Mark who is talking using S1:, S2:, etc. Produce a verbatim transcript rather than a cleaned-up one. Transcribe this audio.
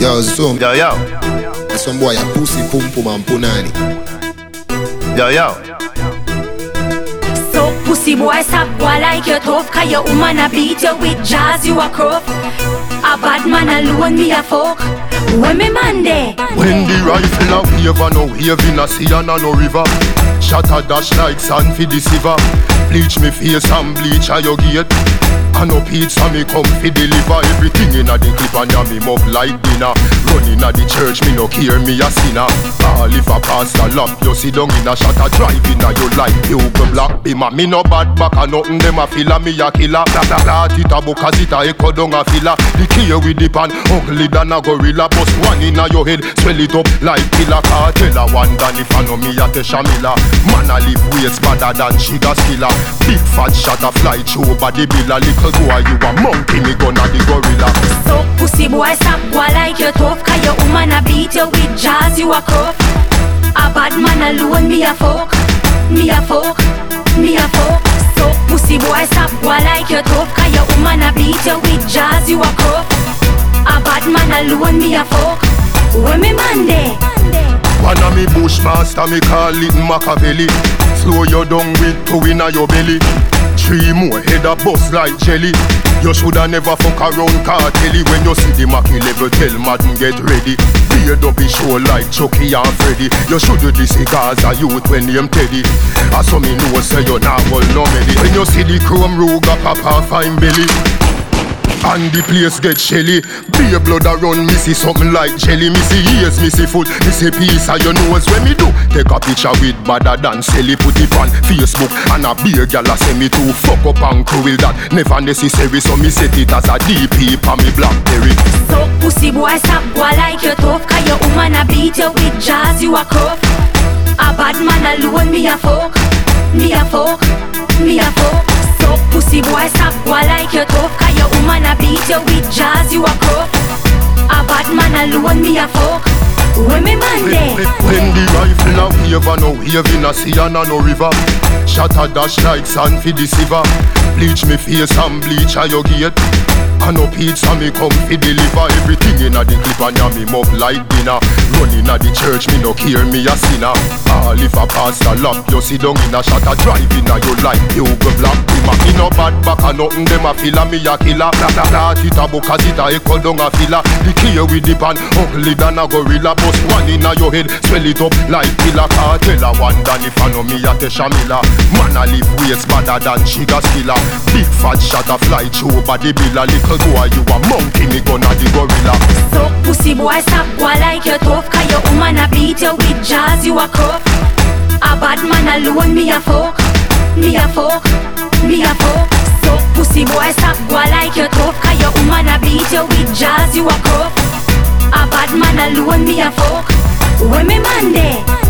S1: Yo, some
S2: Yo, yo,
S1: some boy a pussy pum pum and punani.
S2: yo, yo.
S3: So pussy boy, stop boy like you tough. Cause your woman a beat you with jazz, you a crook. A bad man alone, me a fuck. When me man there?
S4: When the rifle a wave and no wave in a sea and a no river, shot a dash like sand for the silver. Bleach me face and bleach a your gate. And no pizza me come fi deliver. Everything in a the clip and ya me mug like dinner. Running a the church me no care me a sinner. All if a pastor lap you sit down in a shot a drive in a you like you go black bima. Me no bad back and nothing them a filler me a killer. Blah blah blah it a book as it a echo down a filler. The key with the pan ugly than a gorilla. Bust one in a your head swell it up like killer. Cartel a one than if I know me a Tesha Miller. Man a live ways better than Shiga Skiller. Big fat shot a fly through body bill a little boy you a monkey me gonna the gorilla.
S3: So pussy boy, stop boy like you tough. Cause your woman a beat you with jazz, you a crook. A bad man alone, me a fuck. Me a fuck, me a fuck. So pussy boy, stop boy like you tough. Cause your woman a beat you with jazz, you a crook. A bad man alone, me a fuck. When me man there?
S4: One of me bushmaster me call it Machiavelli. Slow you down with two in a your belly. Three more head a bust like jelly. You shoulda never fuck around cartelly. When you see the Mackie level, tell Madden get ready. Beard up his show like Chucky and Freddy. You should do the cigars a youth when name Teddy. As some me know say you nah hold no meddy. When you see the chrome Ruger pop and fine belly and the place get shelly. Be a blood a run, me see something like jelly. Me see ears, me see foot, me see piece of your nose. When me do, take a picture with badder than silly. Put it on Facebook and a beer gal a say me too fuck up and cruel. That never necessary, so me set it as a D P pa me Blackberry.
S3: So pussy boy, stop boy like you tough. Cause your woman a beat you with jazz, you a crook. A bad man alone, me a fuck. Me a fuck, me a fuck. So pussy boy, stop boy like you tough. Cause your woman a beat you with jazz, you a crook. A bad man alone, me a fuck. When me man there?
S4: When the rifle a wave and no wave in a sea and a no river, shot a dash like sand for the silver. Bleach me face and bleach a your gate. And no pizza me come fi deliver. Everything in a the clip and ya me mug like dinner. Running a the church me no care me a sinner. All if a pastor lap you sit down in a shot a drive in a you like you go black bima. Me no bad back and nothing them a filler me a killer. Blah blah blah it a book as it a echo down a filler. The key with the pan ugly than a gorilla. Bust one in a your head swell it up like killer. Cartel a one than if I know me a Tesha Miller. Man a live ways better than Shiga Skiller. Big fat shot a fly through body bill a little boy you a monkey me gonna the gorilla.
S3: So pussy boy, stop boy like you tough. Cause your woman a beat you with jazz, you a crook. A bad man alone, me a fuck. Me a fuck, me a fuck. So pussy boy, stop boy like you tough. Cause your woman a beat you with jazz, you a crook. A bad man alone, me a fuck. When me man there?